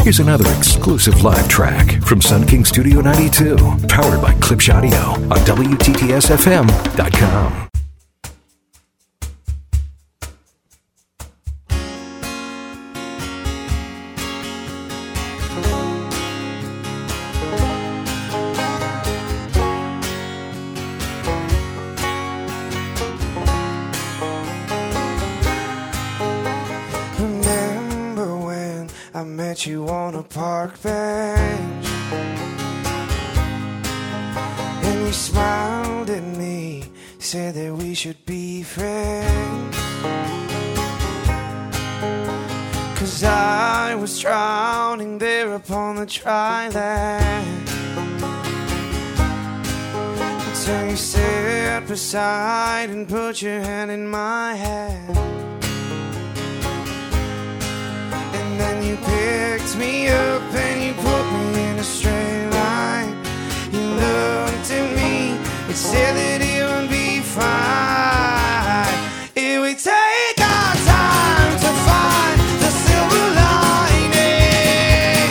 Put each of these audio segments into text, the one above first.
Here's another exclusive live track from Sun King Studio 92, powered by Klipsch Audio on WTTSFM.com. I met you on a park bench, and you smiled at me, said that we should be friends. 'Cause I was drowning there upon the dryland, until you sat beside and put your hand in my hand. Then you picked me up and you put me in a straight line. You looked at me and said that it would be fine. It would take our time to find the silver lining.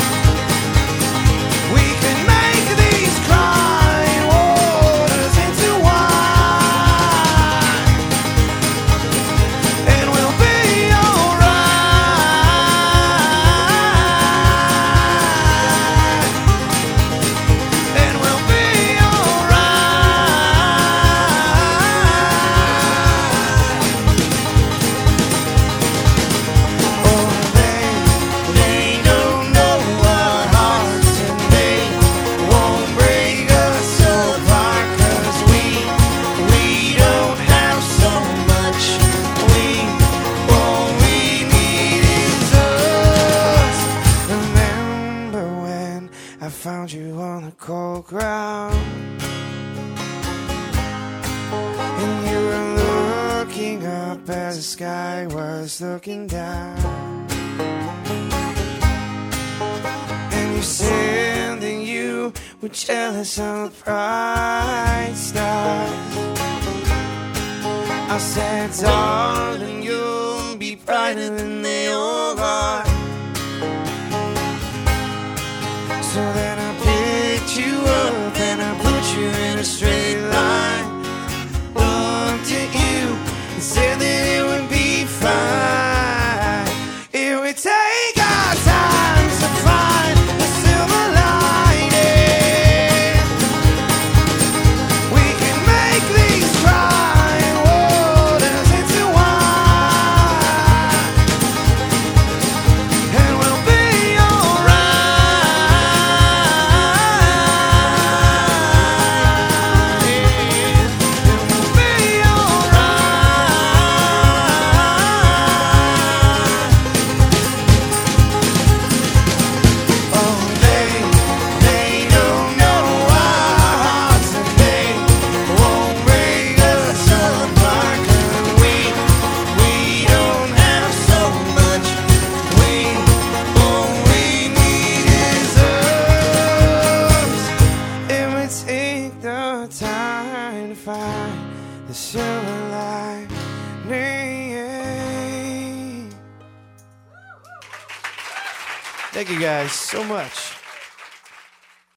We can make these crying waters into wine, and we'll be I found you on the cold ground, and you were looking up as the sky was looking down. And you said that you were jealous of the bright stars. I said, darling, you'll be brighter than they all are. So then I picked you up and I put you in a straight line. Looked at you and said that it would be fine. It would take our time to find the silver lining. We can make these crying waters into wine, and we'll be time to find the silver lining. Thank you guys so much.